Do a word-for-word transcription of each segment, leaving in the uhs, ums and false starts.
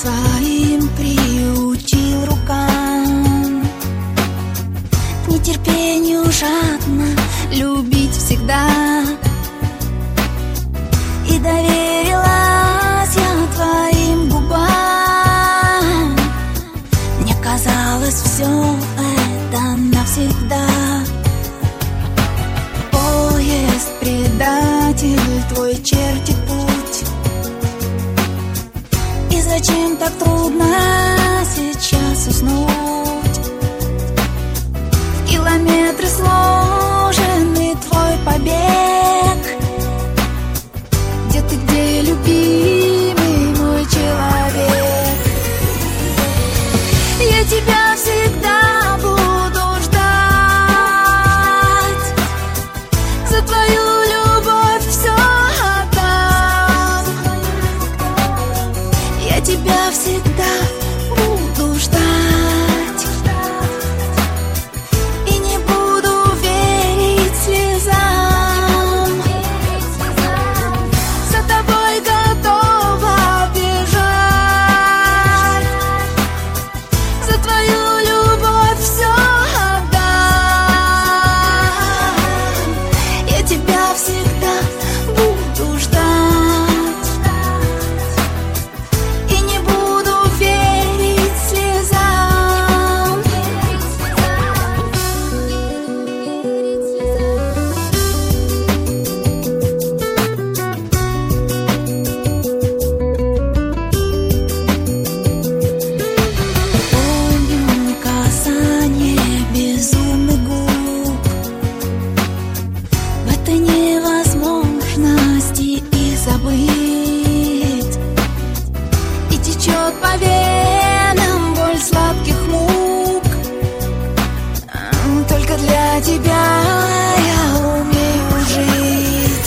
своим приучил рукам, к нетерпению жадно любить всегда. И доверилась я твоим губам. Мне казалось, все это навсегда. Поезд, предатель, твой чертит путь. И зачем так трудно сейчас уснуть? В километры сложенный твой побег. Где ты, где, любимый мой человек? Я тебя всегда буду ждать. За твою любовь все отдам. Я тебя всегда буду ждать. И не буду верить слезам. За тобой готова бежать. За твою любовь все отдам. Я тебя всегда буду ждать. И не буду верить слезам. Помню касание безумных губ в этой невозможности и забыть. И течет по венам боль сладких мук. Только для тебя я умею жить.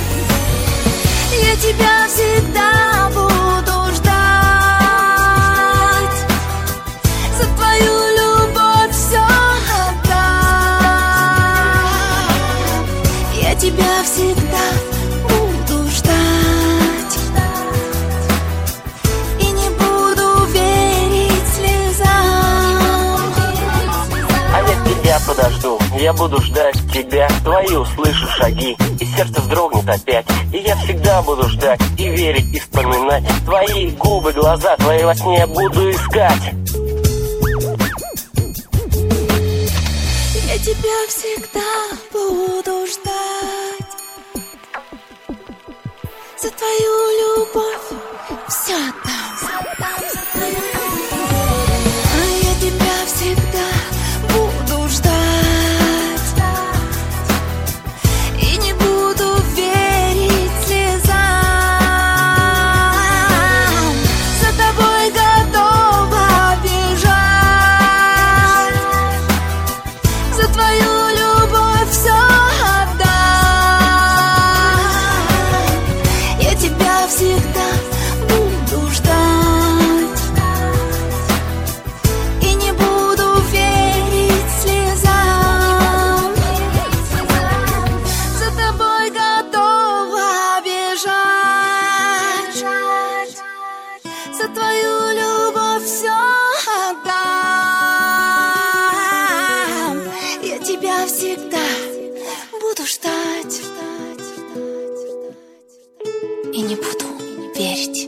Я тебя всегда буду ждать. За твою любовь все отдам. Я тебя всегда буду ждать. И не буду верить слезам. А я тебя подожду, я буду ждать тебя. Твои услышу шаги, и сердце вздрогнет опять. И я всегда буду ждать, и верить, и вспоминать. Твои губы, глаза, твои во сне я буду искать. Я тебя всегда буду ждать. За твою любовь все отдам. А я тебя всегда буду ждать. И не буду верить слезам. За тобой готова бежать. За твою любовь все отдам. Я тебя всегда буду ждать. И не буду верить слезам. За тобой готова бежать. За твою любовь все отдам. Я тебя всегда буду ждать. И не буду верить